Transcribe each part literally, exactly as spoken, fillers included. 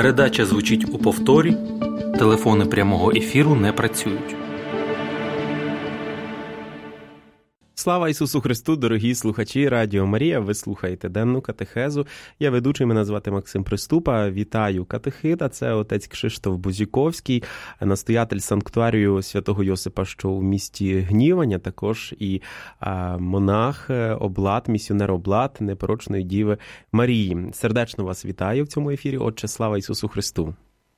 Передача звучить у повторі, телефони прямого ефіру не працюють. Слава Ісусу Христу, дорогі слухачі Радіо Марія, ви слухаєте денну катехезу. Я ведучий, мене звати Максим Приступа. Вітаю катехита, це отець Кшиштоф Бузіковський, настоятель санктуарію святого Йосипа, що у місті Гніваня, також і а, монах, облат, місіонер облат Непорочної Діви Марії. Сердечно вас вітаю в цьому ефірі. Отче, слава Ісусу Христу.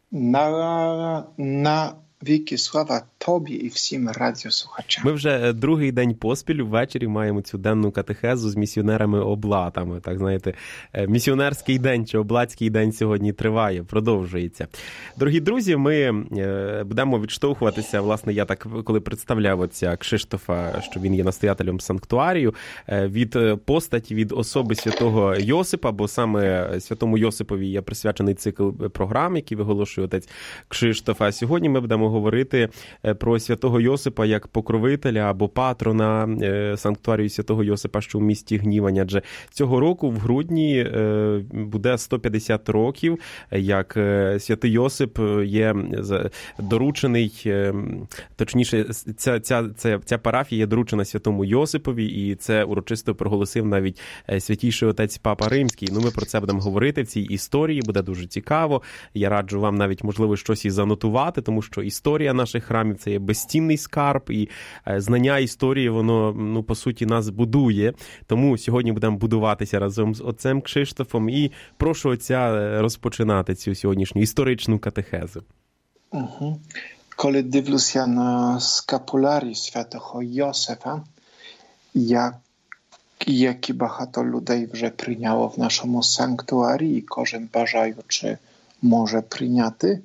На, на віки слава тобі і всім радіослухачам. Ми вже другий день поспіль ввечері маємо цю денну катехезу з місіонерами-облатами. Так, знаєте, місіонерський день чи облатський день сьогодні триває, продовжується. Дорогі друзі, ми будемо відштовхуватися, власне, я так, коли представляв отця Кшиштофа, що він є настоятелем санктуарію, від постаті, від особи святого Йосипа, бо саме святому Йосипові є присвячений цикл програм, який виголошує отець Кшиштоф. А сьогодні ми будемо говорити про святого Йосипа як покровителя або патрона санктуарію святого Йосипа, що в місті Гніваня. Адже цього року в грудні буде сто п'ятдесят років, як святий Йосип є доручений, точніше, ця, ця, ця, ця парафія є доручена святому Йосипові, і це урочисто проголосив навіть святійший отець Папа Римський. Ну, ми про це будемо говорити в цій історії, буде дуже цікаво. Я раджу вам навіть, можливо, щось і занотувати, тому що історія наших храмів – це є безцінний скарб, і знання історії, воно, ну, по суті, нас будує. Тому сьогодні будемо будуватися разом з отцем Кшиштофом, і прошу отця розпочинати цю сьогоднішню історичну катехезу. Угу. Коли дивлюся на скапулярі святого Йосифа, як, які багато людей вже прийняло в нашому санктуарі, і кожен бажаючи може прийняти,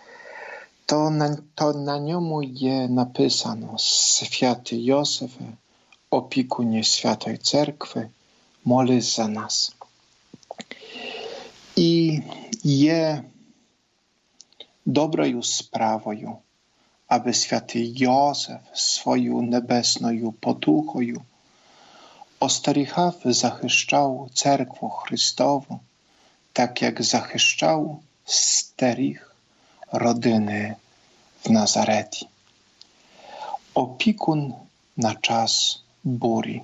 то на, то на ньому є написано: «Святий Йосифе, опікуnie Святої Церкви, молись за нас». І є доброю справою, аби святий Йосиф свою небесною потухою остерігав, захищав Церкву Христову, так як захищав, стеріг родини в Назареті. Опікун на час бурі.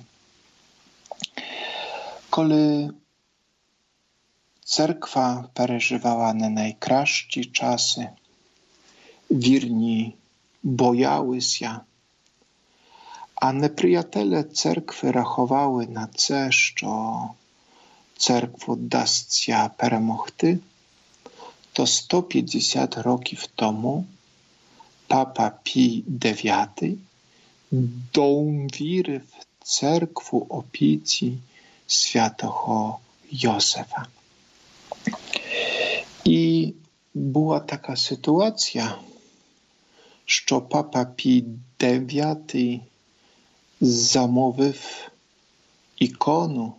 Коли церква переживала не найкращі часи, вірні боялися, а неприятелі церкви рахували на це, що церкву вдасться перемогти, то сто п'ятдесят років тому Папа Пій дев'ятий довірив церкву опіці святого Йосифа. І була така ситуація, що Папа Пій дев'ятий замовив ікону,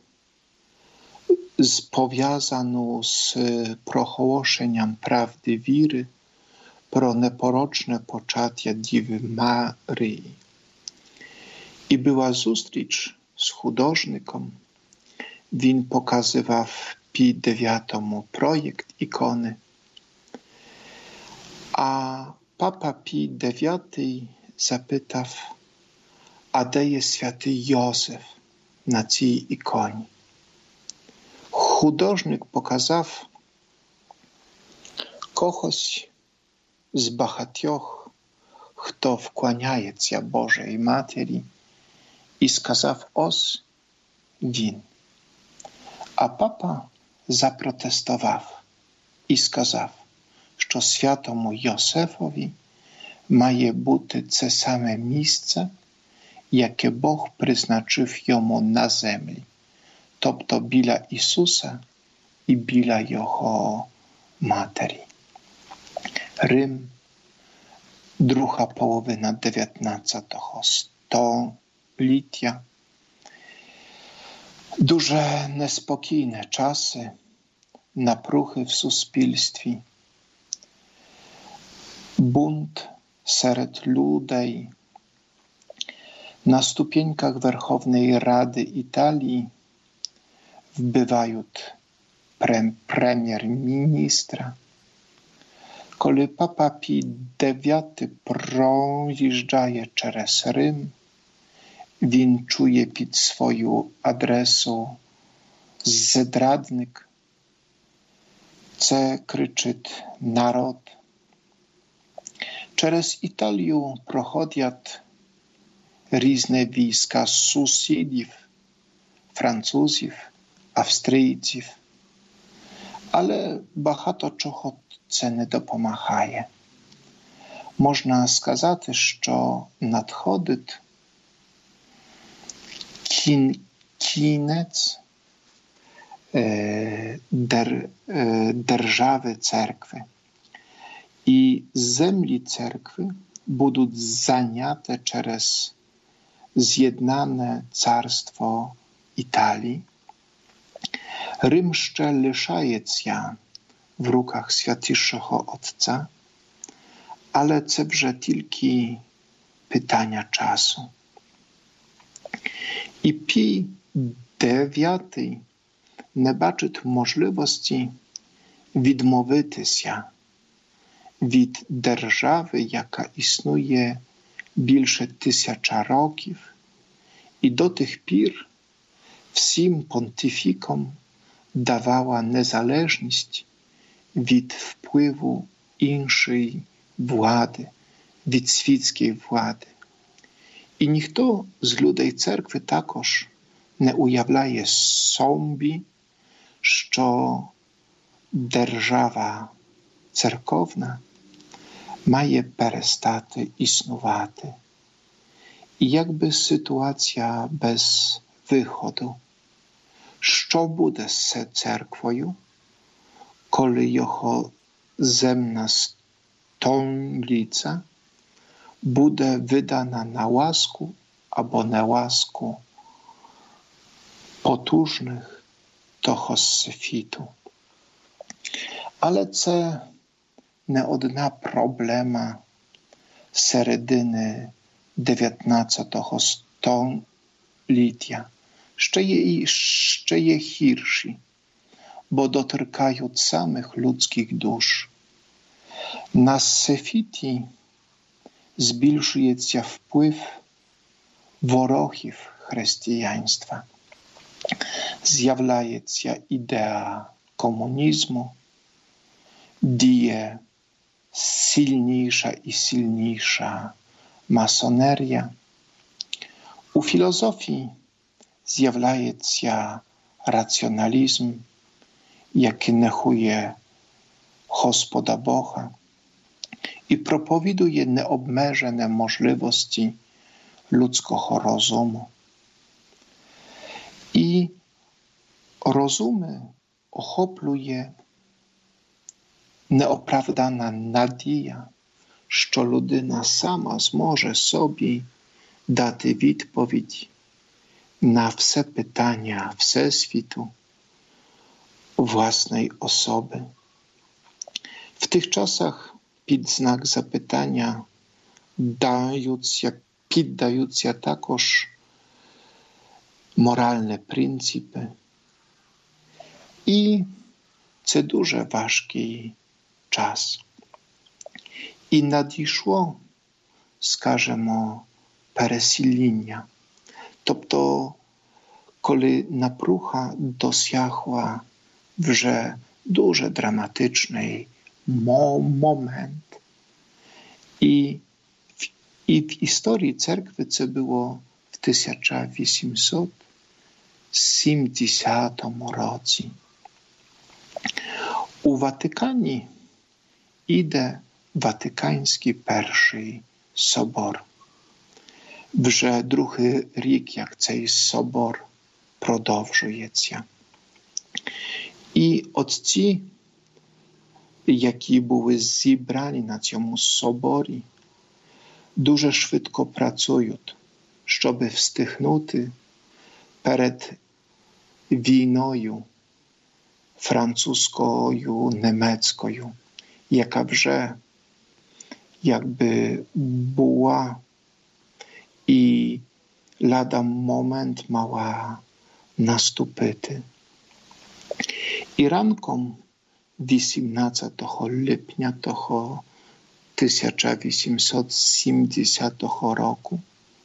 пов'язану з проголошенням правди віри про непорочне почаття Діви Марії. І була зустріч з художником. Він показував Пій дев'ятому проєкт ікони. А Папа Пій дев'ятий запитав: а де є святий Йосиф на цій іконі? Художник показав когось з багатьох, хто вклоняється Божій Матері, і сказав: ось він. А папа запротестував і сказав, що святому Йосифові має бути це саме місце, яке Бог призначив йому на землі, тобто біля Ісуса і біля Його Матері. Рим, друга половина дев'ятнадцятого століття. Дуже неспокійні часи, напруги в суспільстві, бунт серед людей. На ступеньках Верховної Ради Італії вбивають прем'єр-міністра, Коли Papa Pii дев'ятий проїжджає через Рим, він чує під свою адресу «Зрадник». Це кричить народ. Через Італію проходять різні війська сусідів, французів, австрійців. Але багато чого це не допомагає. Можна сказати, що надходить кін, кінець е, дер, е, держави церкви. І землі церкви будуть зайняті через з'єднане царство Італії. Рим ще лишається в руках Святішого Отця, але це вже тільки питання часу. І Пій дев'ятий не бачить можливості відмовитися від держави, яка існує більше тисяча років, і до тих пір всім понтифікам давала незалежність від впливу іншої влади, від світської влади. І ніхто з людей церкви також не уявляє собі, що держава церковна має перестати існувати. І якби ситуація без виходу. Що буде з церквою, коли його земна столиця буде видана на ласку або неласку потужних того світу? Але це не одна проблема середини дев'ятнадцятого століття. Ще є, ще є гірші, бо доторкають самих людських душ. На світі збільшується вплив ворогів християнства. З'являється ідея комунізму, діє сильніша і сильніша масонерія. У філософії з'являється раціоналізм, який нехує Господа Бога і проповідує необмежені можливості людського розуму. І розуми охоплює неоправдана надія, що людина сама зможе собі дати відповідь на все питання Всесвіту власної особи. В тих часах під знак запитання даються, піддаються також моральні принципи. І це дуже важкий час. І надійшло, скажімо, пересиління. Тобто, коли напруга досягла вже дуже драматичний момент. І в, і в історії церкви це було в тисяча вісімсот сімдесятому році. У Ватикані іде Ватиканський перший собор. Вже другий рік, як цей собор продовжується. І отці, які були зібрані на цьому соборі, дуже швидко працюють, щоб встигнути перед війною французькою, німецькою, яка вже якби була і лада момент мала наступити. І ранком вісімнадцятого липня того тисяча вісімсот сімдесятого року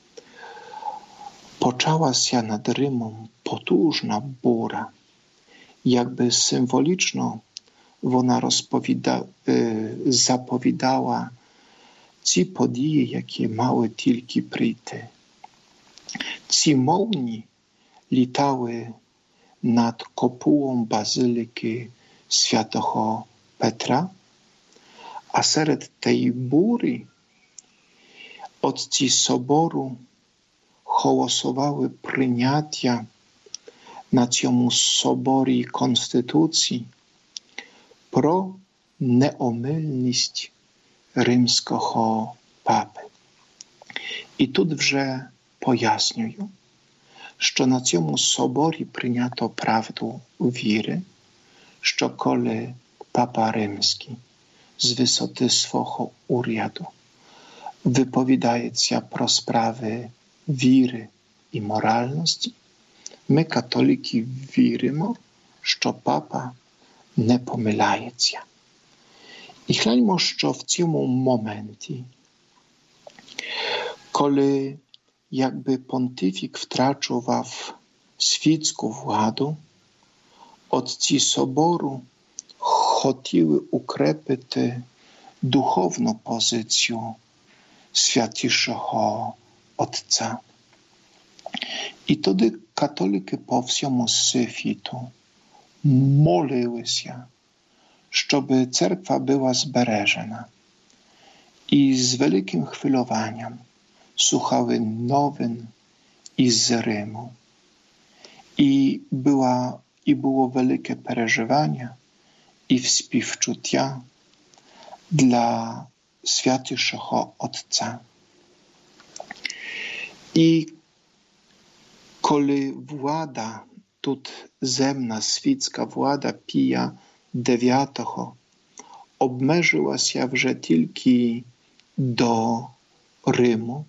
почалася над Римом потужна буря. Якби символічно вона розповіда, заповідала ці події, які мали тільки прийти. Ці молні літали над копулом базиліки святого Петра, а серед тієї бурі отці собору голосували прийняття на цьому соборі Конституції про неомильність римського папи. І тут вже пояснюю, що на цьому соборі прийнято правду віри, що коли папа римський з висоти свого уряду виповідається про справи віри і моральності, ми, католики, віримо, що папа не помиляється. І гляньмо, що в цьому моменті, коли якби понтифік втрачував світську владу, отці собору хотіли укрепити духовну позицію святішого Отця. І тоді католики по всьому світу молилися, щоб церква була збережена. І з великим хвилюванням słuchały nowin із Риму. І, була, і було велике переживання і співчуття для святішого Отця. І коли влада, тут земна світська влада Пія дев'ятого обмежилася вже тільки до Риму,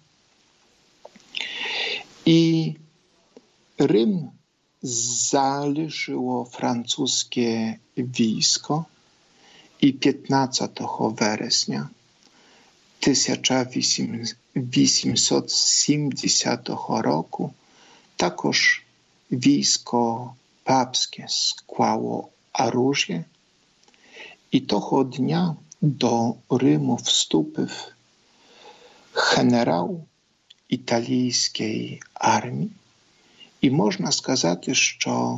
і Рим залишило французьке військо, і п'ятнадцятого вересня тисяча вісімсот сімдесятого року також військо папське склало оружие, і того дня до Риму вступив генерал італійської армії. І можна сказати, що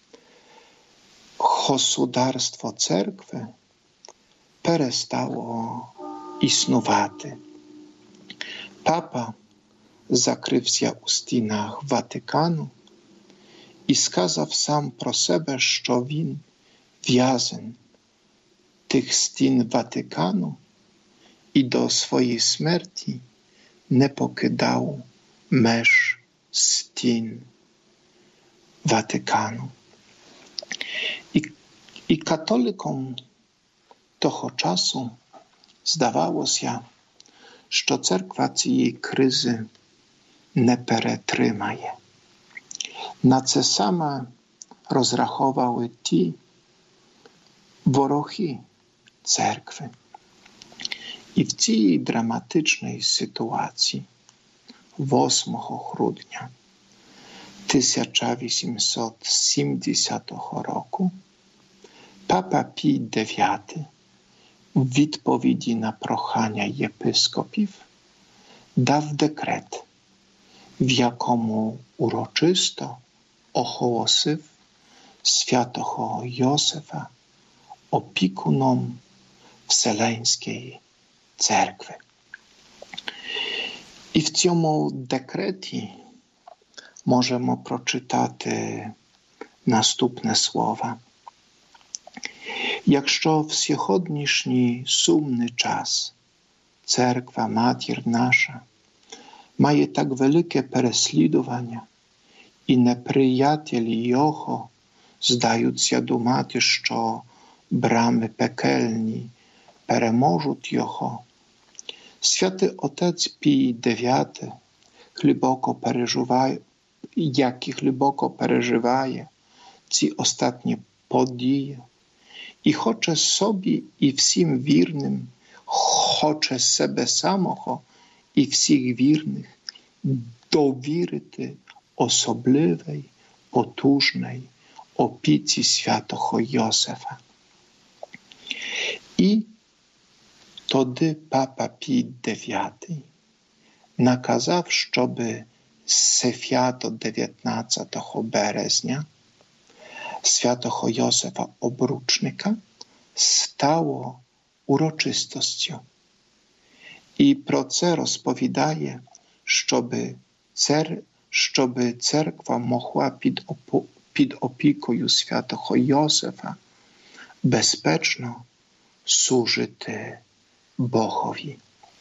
государство церкви перестало існувати. Папа закрився у стінах Ватикану і сказав сам про себе, що він в'язень тих стін Ватикану і до своєї смерті не покидав меж стін Ватикану. І, і католикам того часу здавалося, що церква цієї кризи не перетримає. На це саме розраховували ті вороги церкви. І в цій драматичній ситуації восьмого грудня тисяча вісімсот сімдесятого року папа Пій дев'ятий у відповіді на прохання єпископів дав декрет, в якому урочисто оголосив святого Йосифа опікуном Вселенської церкви. І в цьому декреті можемо прочитати наступне слова. Якщо в сьогоднішній сумний час церква, матір наша, має так велике переслідування, і неприятелі його здаються думати, що брами пекельні переможуть його, святий отець Пій дев'ятий глибоко переживає, як і глибоко переживає ці останні події, і хоче собі і всім вірним, хоче себе самого і всіх вірних довірити особливій, потужній опіці святого Йосифа. І тоді папа Пій дев'ятий наказав, щоб свято дев'ятнадцятого березня святого Йосифа Обручника стало урочистостю. І про це розповідає, щоб, цер... щоб церква могла під, опо... під опікою святого Йосифа безпечно служити Богові.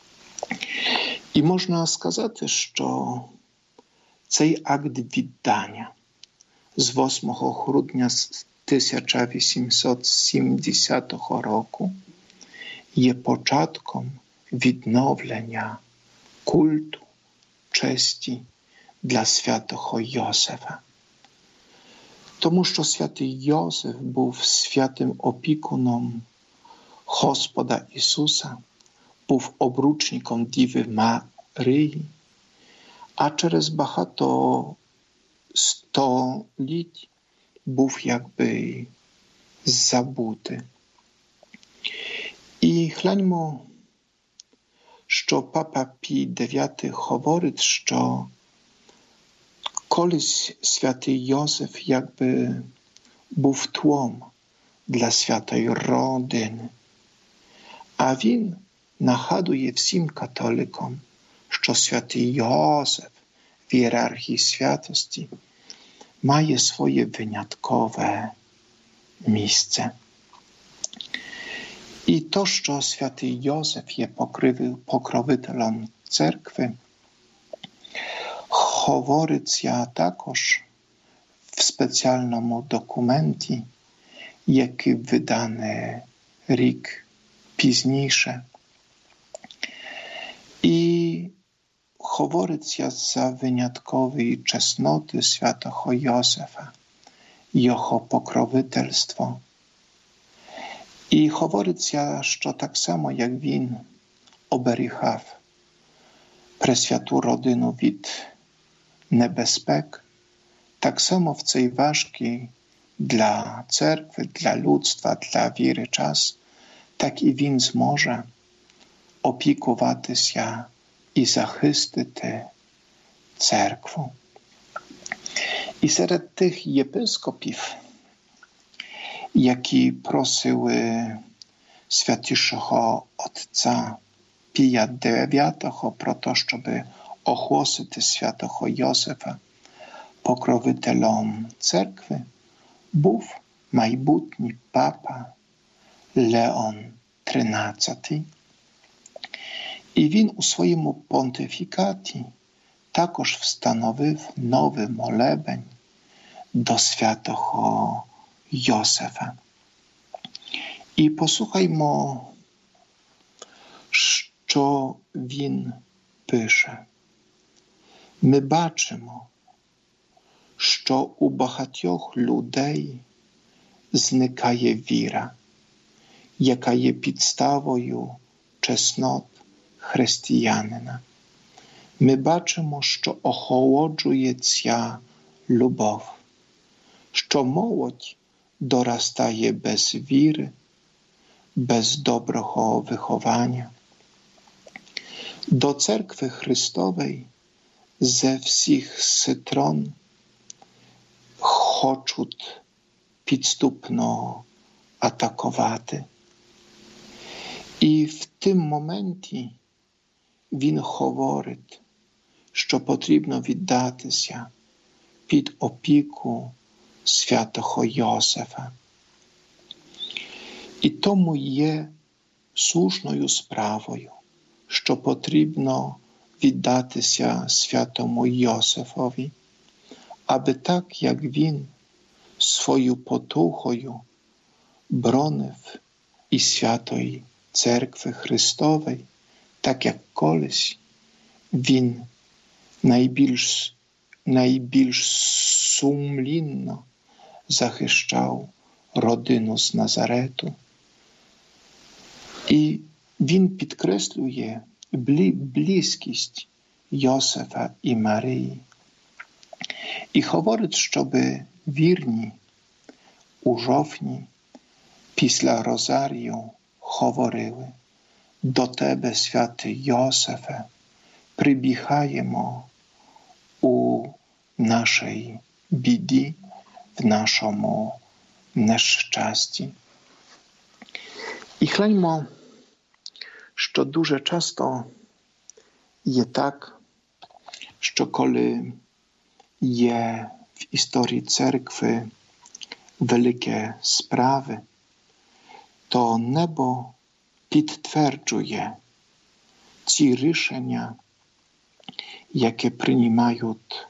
І можна сказати, що цей акт віддання з восьмого грудня тисяча вісімсот сімдесятого року є початком відновлення культу честі для святого Йосифа. Тому що святий Йосиф був святим опікуном Господа Ісуса, був обручником Діви Марії, а через багато століть був якби забутий. І гляньмо, що папа Пій дев'ятий говорить, що колись святий Йосиф якби був тлом для святої родини, а він нагадує всім католикам, що святий Йосиф в ієрархії святості має своє виняткове місце. І то, що святий Йосиф є покровителем церкви, говориться також в спеціальному документі, який виданий рік пізніше. І говориться за виняткові чесноти святого Йосифа, його покровительство. І говориться, що так само, як він оберігав пресвяту родину від небезпек, так само в цей важкий для церкви, для людства, для віри час, так і він зможе опікуватися і захистити церкву. І серед тих єпископів, які просили святішого отця Пія дев'ятого про те, щоб оголосити святого Йосифа покровителем церкви, був майбутній папа Леон тринадцятий. І він у своєму понтифікаті також встановив новий молебень до святого Йосифа. І послухаймо, що він пише. Ми бачимо, що у багатьох людей зникає віра, яка є підставою чеснот християнина. Ми бачимо, що охолоджується любов, що молодь доростає без віри, без доброго виховання. До церкви Христової ze всіх сторон хочуть підступно атакувати. І в тим моменті він говорить, що потрібно віддатися під опіку святого Йосифа. І тому є слушною справою, що потрібно віддатися святому Йосифові, аби так, як він свою потухою бронив і святої Церкви Христової, так як колись він найбільш, найбільш сумлінно захищав родину з Назарету. І він підкреслює близькість Йосифа і Марії. І говорить, щоб вірні у жовтні після Розарію говорили: до тебе, святий Йосифе, прибігаємо у нашій біді, в нашому нещасті. І гляньмо, що дуже часто є так, що коли є в історії церкви великі справи, то небо підтверджує ці рішення, які приймають,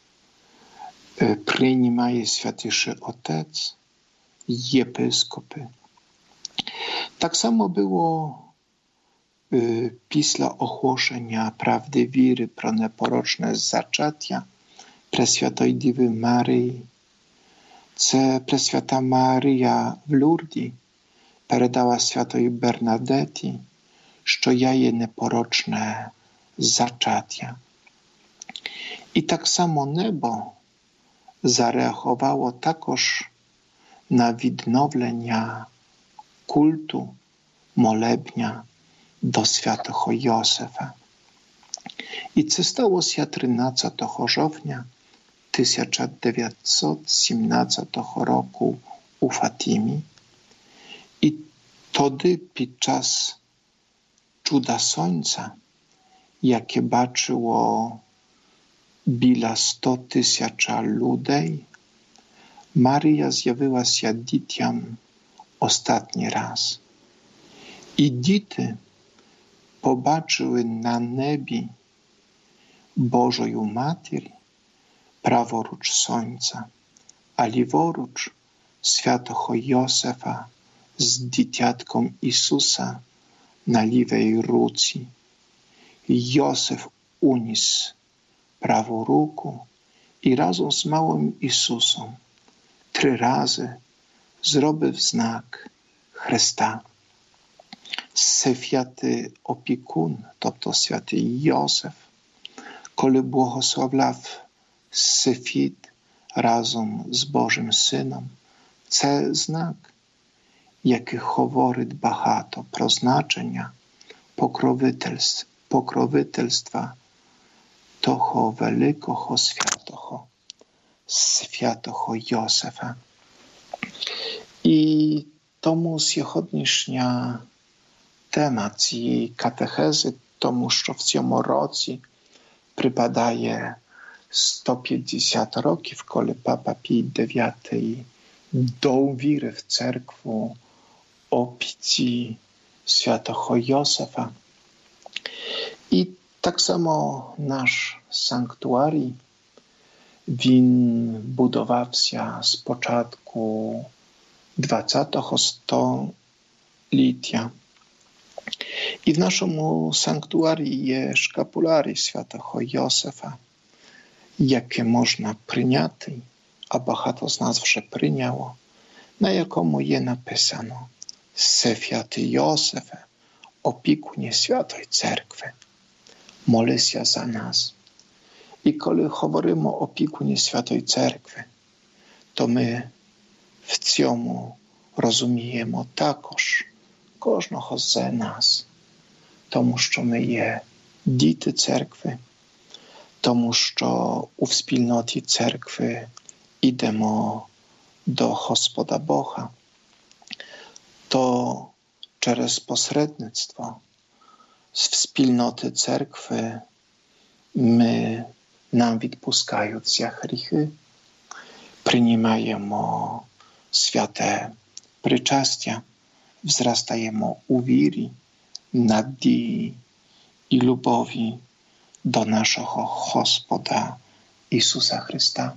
приймає Святіший Отець, єпископи. Так само було е, після оголошення правди віри про непорочне зачаття Пресвятої Діви Марії. Це Пресвята Марія в Лурді передала Святої Бернадеті, що я є непорочне зачаття. І так само небо зареагувало також на відновлення культу, молебня до святого Йосифа. І це сталося тринадцятого жовтня тисяча дев'ятсот сімнадцятого року у Фатімі. І тоді під час чуда сонця, яке бачило біля сто тисяч людей, Марія з'явилася дітям останній раз. І діти побачили на небі Божою Матір праворуч сонця, а ліворуч святого Йосифа з дитятком Ісуса на лівій руці. Йосиф уніс праву руку і разом з малим Ісусом три рази зробив знак Христа. Святий опікун, тобто святий Йосиф, коли благословляв Сефіт разом з Божим Сином, це знак, який говорить багато про значення покровительств, покровительства того великого святого, святого Йосифа. І тому сьогоднішня тема цієї катехези, тому що в цьому році припадає сто п'ятдесят років, коли Папа Пій дев'ятий довірив в церкву опіці святого Йосифа. І так само наш санктуарій, він будувався з початку двадцятого століття. І в нашому санктуарії є шкапулярій святого Йосифа, яке можна прийняти, а багато з нас вже прийняло, на якому є написано: «Святий Йосифе, опікуні Святої Церкви, молися за нас». І коли говоримо опікуні Святої Церкви, то ми в цьому розуміємо також кожного з нас, тому що ми є діти церкви, тому що у спільноті церкви йдемо до Господа Бога, то через посередництво в спільноти церкви ми, нам відпускаються гріхи, приймаємо святе причастя, wzrastajemy u wiery, надії і любові до нашого Господа Ісуса Христа.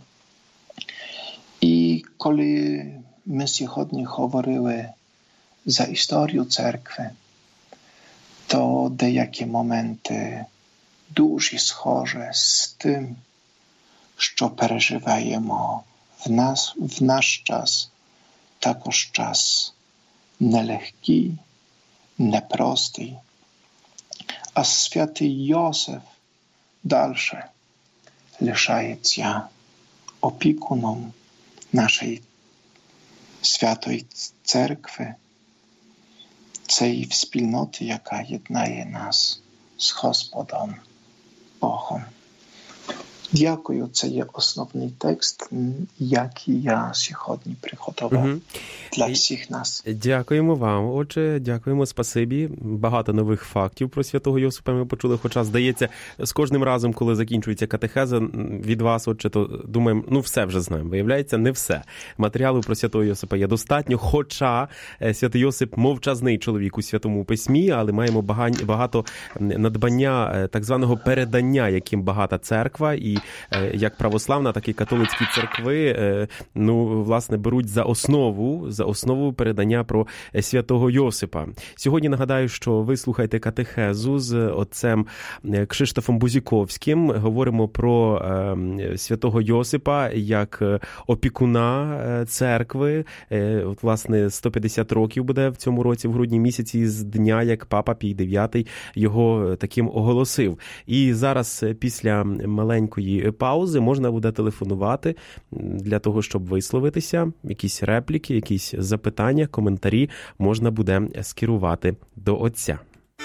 І коли ми сьогодні говорили за історію церкви, то деякі моменти дуже схожі з тим, що переживаємо в нас, в наш час, також час нелегкий, непростий. А святий Йосиф далі лишається опікуном нашої святої церкви, цієї спільноти, яка єднає нас з Господом Богом. Дякую, це є основний текст, який я сьогодні приготував угу. для всіх нас. Дякуємо вам. Отже, дякуємо, спасибі. Багато нових фактів про святого Йосипа ми почули, хоча, здається, з кожним разом, коли закінчується катехеза, від вас, отже, то думаємо, ну все вже знаємо. Виявляється, не все. Матеріалу про святого Йосипа є достатньо, хоча святий Йосип мовчазний чоловік у Святому Письмі, але маємо багато надбання так званого передання, яким багата церква, і як православна, так і католицькі церкви, ну, власне, беруть за основу, за основу передання про святого Йосипа. Сьогодні нагадаю, що ви слухаєте катехезу з отцем Кшиштофом Бузіковським. Говоримо про святого Йосипа як опікуна церкви. От, власне, сто п'ятдесят років буде в цьому році, в грудні місяці, з дня, як Папа Пій дев'ятий його таким оголосив. І зараз, після маленької паузи, можна буде телефонувати для того, щоб висловитися. Якісь репліки, якісь запитання, коментарі можна буде скерувати до отця.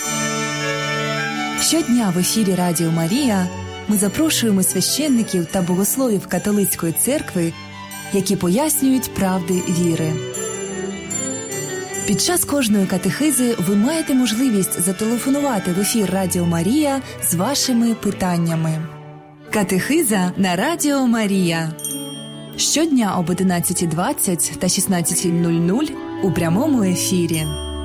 Щодня в ефірі Радіо Марія ми запрошуємо священників та богословів католицької церкви, які пояснюють правди віри. Під час кожної катехизи ви маєте можливість зателефонувати в ефір Радіо Марія з вашими питаннями. Катехиза на Радіо Марія. Щодня об одинадцятій двадцять та шістнадцятій нуль нуль у прямому ефірі.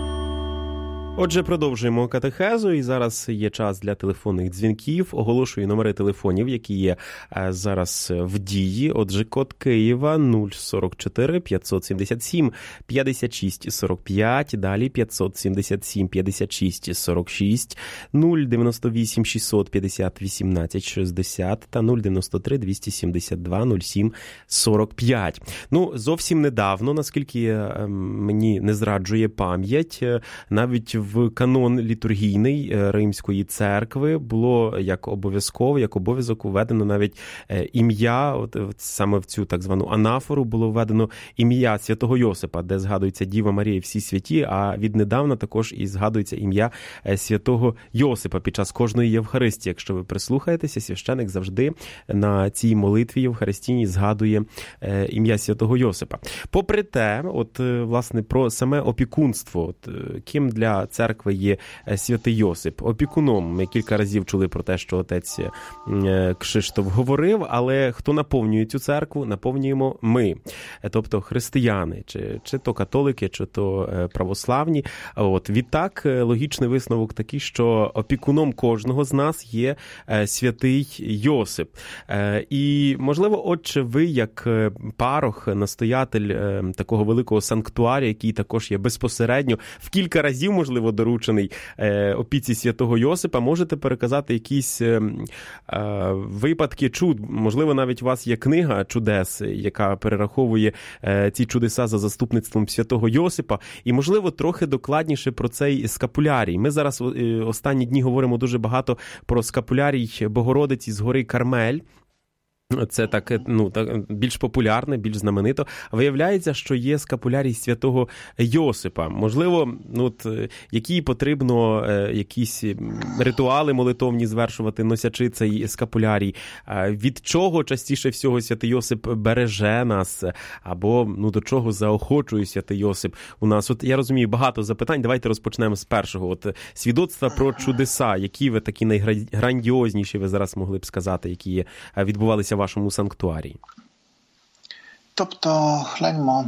Отже, продовжуємо катехезу, і зараз є час для телефонних дзвінків. Оголошую номери телефонів, які є зараз в дії. Отже, код Києва нуль сорок чотири п'ятсот сімдесят сім п'ятдесят шість сорок п'ять, далі п'ятсот сімдесят сім п'ятдесят шість сорок шість, нуль дев'яносто вісім шістсот п'ятдесят вісімнадцять шістдесят та нуль дев'яносто три двісті сімдесят два нуль сім сорок п'ять. Ну, зовсім недавно, наскільки мені не зраджує пам'ять, навіть в канон літургійний Римської церкви було як обов'язково, як обов'язок введено навіть ім'я, от саме в цю так звану анафору було введено ім'я святого Йосипа, де згадується Діва Марія і всі святі, а віднедавна також і згадується ім'я святого Йосипа під час кожної Євхаристії. Якщо ви прислухаєтеся, священик завжди на цій молитві євхаристійній згадує ім'я святого Йосипа. Попри те, от власне про саме опікунство, от ким для церкви є святий Йосип. Опікуном. Ми кілька разів чули про те, що отець Кшиштоф говорив, але хто наповнює цю церкву? Наповнюємо ми. Тобто християни, чи, чи то католики, чи то православні. От, відтак, логічний висновок такий, що опікуном кожного з нас є святий Йосип. І, можливо, отче, ви, як парох, настоятель такого великого санктуарія, який також є безпосередньо, в кілька разів, можливо, доручений е, опіці святого Йосипа, можете переказати якісь е, е, випадки чуд. Можливо, навіть у вас є книга чудес, яка перераховує е, ці чудеса за заступництвом святого Йосипа. І, можливо, трохи докладніше про цей скапулярій. Ми зараз е, останні дні говоримо дуже багато про скапулярій Богородиці з гори Кармель. Це так, ну, так, більш популярне, більш знаменито. Виявляється, що є скапулярій святого Йосипа. Можливо, ну, от, які потрібно е, якісь ритуали молитовні звершувати, носячи цей скапулярій. Від чого частіше всього святий Йосип береже нас? Або, ну, до чого заохочує святий Йосип у нас? От, я розумію, багато запитань. Давайте розпочнемо з першого. От, свідоцтва про чудеса. Які ви такі найграндіозніші ви зараз могли б сказати, які відбувалися в вашому санктуарії? Тобто, гляньмо,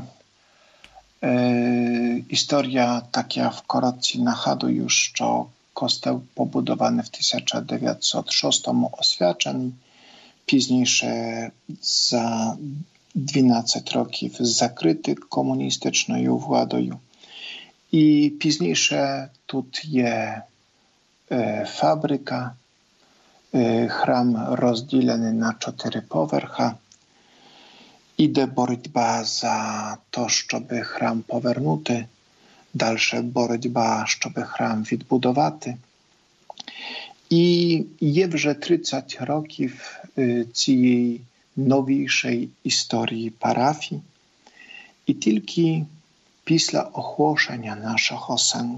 е, історія, так я вкоротці нагадую, що костел побudowany w tysiąc dziewięćset sześć oswiadczeń, пізніше за дванадцять років закритий комуністичною владою. І пізніше тут є е, фабрика, храм розділений на чотири поверха. Іде боротьба за те, щоб храм повернути, далі боротьба, щоб храм відбудувати. І є вже тридцять років цієї новішої історії парафії. І тільки після оголошення нашого,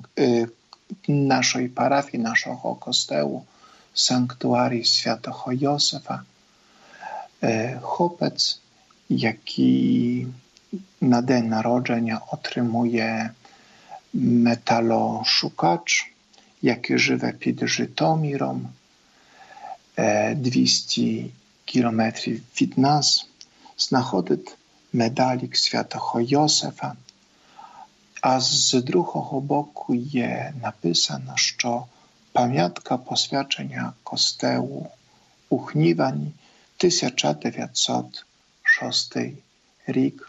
нашої парафії, нашого костелу, санктуарії святого Йосифа, хлопець, який на день народження отримує металошукач, який живе під Житомиром, двісті кілометрів від нас, знаходить медалік святого Йосифа, а з другого боку є написано, що пам'ятка посвячення костелу у Гнівані, тисяча дев'ятсот шостий рік.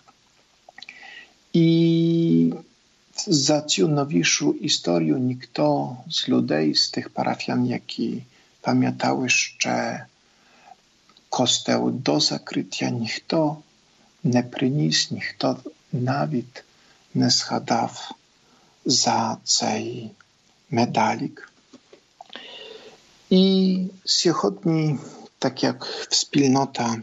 І за цю новішу історію ніхто з людей, з тих парафіян, які пам'ятали ще костел до закриття, ніхто не приніс, ніхто навіть не згадав за цей медалік. І сьогодні, так як спільнота,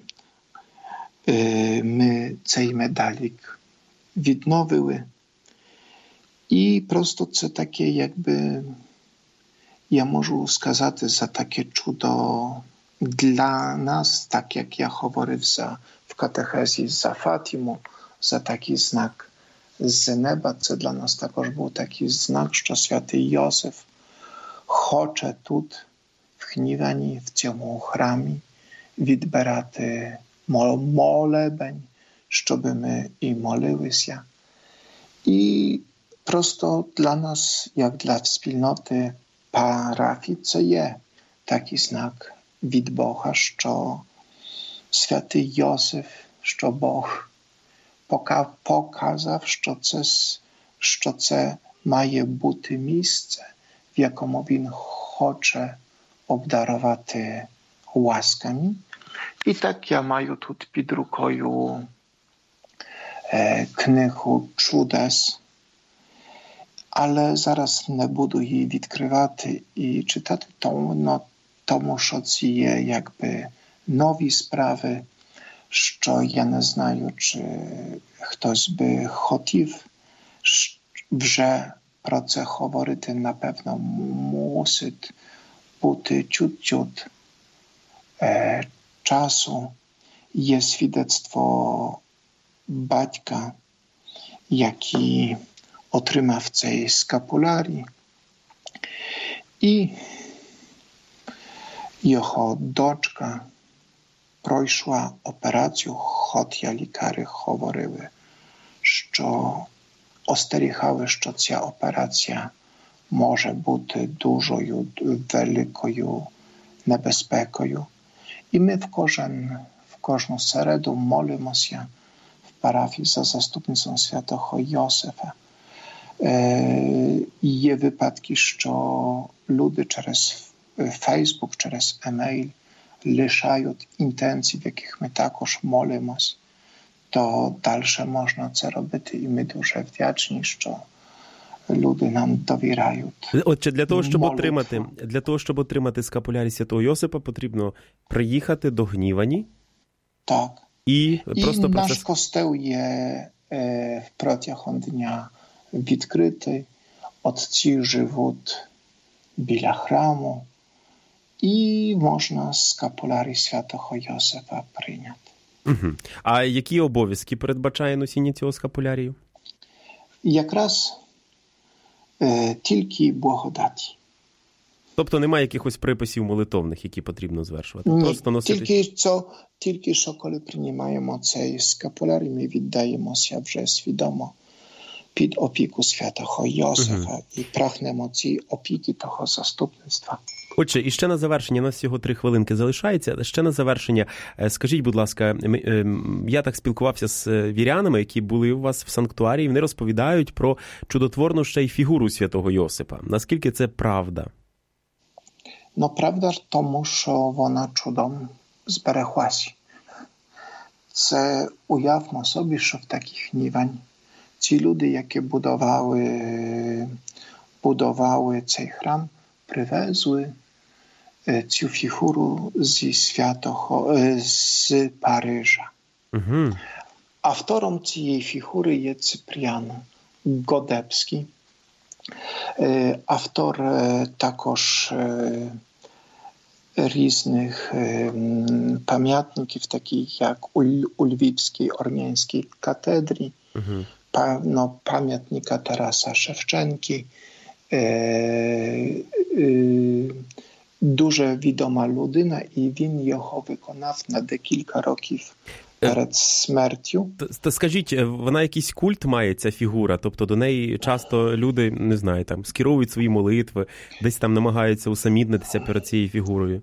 ми цей медалік відновили. І просто це таке, якби, я можу сказати, за таке чудо для нас, так як я говорив за, в катехезі за Фатіму, за такий знак з неба. Це для нас також був такий знак, що святий Йосиф хоче тут, в Гнівані, в цьому храмі, відбирати молебень, щоб ми і молилися. І просто для нас, як для спільноти парафії, це є такий знак від Бога, що святий Йосиф, що Бог показав, що це, що це має бути місце, в якому він хоче обдарувати łaskami. І так я маю тут під рукою е, книгу чудес, але зараз не буду її відкривати і читати, тому, no, тому що це є якби нові справи, що я не знаю, чи хтось би хотів вже про це говорити, напевно, мусить бути чуть-чуть е, часу. Є свідectwo батька, який отримав цей скапулярій, і його дочка пройшла операцію, хоча лікарі говорили, що остерігали, що ця операція може бути дуже великою небезпекою. І ми в, кожен, в кожну середу молимося в парафії за заступництвом святого Йосифа. Е, є випадки, що люди через Фейсбук, через емейл лишають інтенцій, в яких ми також молимось, то далі можна це робити. І ми дуже вдячні, що люди нам довіряють. Отже, для того, щоб отримати, для того, щоб отримати скапулярій святого Йосипа, потрібно приїхати до Гнівані. Так. І, і просто наш процес... костел є е, протягом дня відкритий. Отці живуть біля храму. І можна скапулярій святого Йосифа прийняти. Угу. А які обов'язки передбачає носіння цього скапулярію? Якраз е, тільки благодаті. Тобто немає якихось приписів молитовних, які потрібно звершувати? Ні, Просто носити... тільки, що, тільки що коли приймаємо цей скапулярій, ми віддаємося вже свідомо під опіку святого Йосифа угу. і прагнемо ці опіки того заступництва. Отже, і ще на завершення, у нас всього три хвилинки залишається. Ще на завершення, скажіть, будь ласка, я так спілкувався з вірянами, які були у вас в санктуарії, вони розповідають про чудотворну ще й фігуру святого Йосипа. Наскільки це правда? Ну, правда в тому, що вона чудом збереглася. Це уявмо собі, що в таких гнівань ці люди, які будували, будували цей храм, привезли цю фігуру зі святого, з Парижа. Угу. Автором цієї фігури є Cyprian Godebski. Автор також різних пам'ятників, таких як у Львівській Ормянській катедрі, угу. no, пам'ятника Тараса Шевченки. Дуже відома людина, і він його виконав на декілька років перед смертю. Та скажіть, вона якийсь культ має, ця фігура? Тобто до неї часто люди, не знаю, там, скеровують свої молитви, десь там намагаються усамітнитися перед цією фігурою?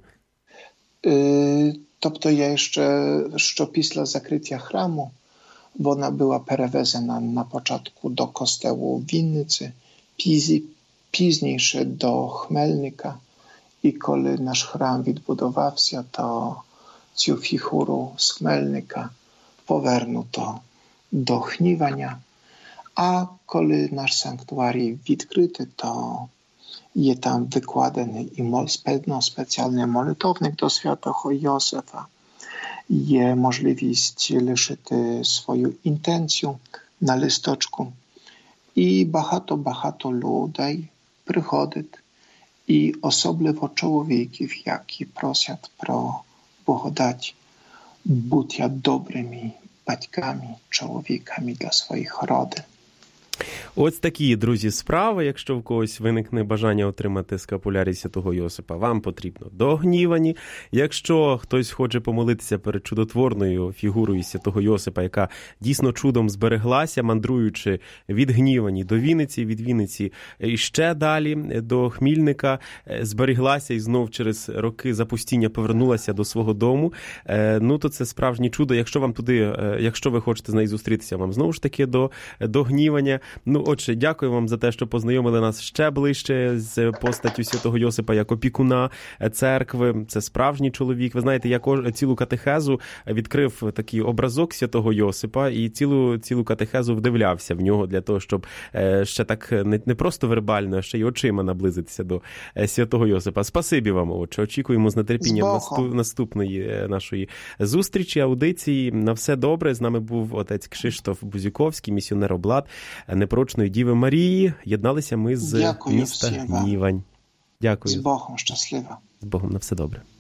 Е, тобто я ще, що після закриття храму вона була перевезена на початку до костелу в Вінниці, пізні, пізніше до Хмельника. І коли наш храм відбудувався, то цю фігуру з Хмельника повернуто до Гніваня. А коли наш санктуарій відкритий, то є там викладений і ну, спеціальний молитовник до святого Йосифа. Є можливість лишити свою інтенцію на листочку. І багато-багато людей приходить. І особливо чоловіків, які просять про благодать, бути добрими батьками, чоловіками для своїх родин. Ось такі, друзі, справи. Якщо в когось виникне бажання отримати скапулярій святого Йосипа, вам потрібно до Гнівані. Якщо хтось хоче помолитися перед чудотворною фігурою святого Йосипа, яка дійсно чудом збереглася, мандруючи від Гнівані до Вінниці, від Вінниці і ще далі до Хмільника, збереглася і знов через роки запустіння повернулася до свого дому, ну то це справжнє чудо. Якщо вам туди, якщо ви хочете з нею зустрітися, вам знову ж таки до, до Гніваня. Ну, отже, дякую вам за те, що познайомили нас ще ближче з постаттю святого Йосипа як опікуна церкви. Це справжній чоловік. Ви знаєте, я цілу катехезу відкрив такий образок святого Йосипа і цілу, цілу катехезу вдивлявся в нього для того, щоб ще так не, не просто вербально, а ще й очима наблизитися до святого Йосипа. Спасибі вам, отче. Очікуємо з нетерпінням наступ, наступної нашої зустрічі, аудиції. На все добре. З нами був отець Кшиштоф Бузюковський, місіонер Облад Непорочної Діви Марії. Єдналися ми з Дякую міста Гнівань. Дякую. З Богом, щасливо. З Богом, на все добре.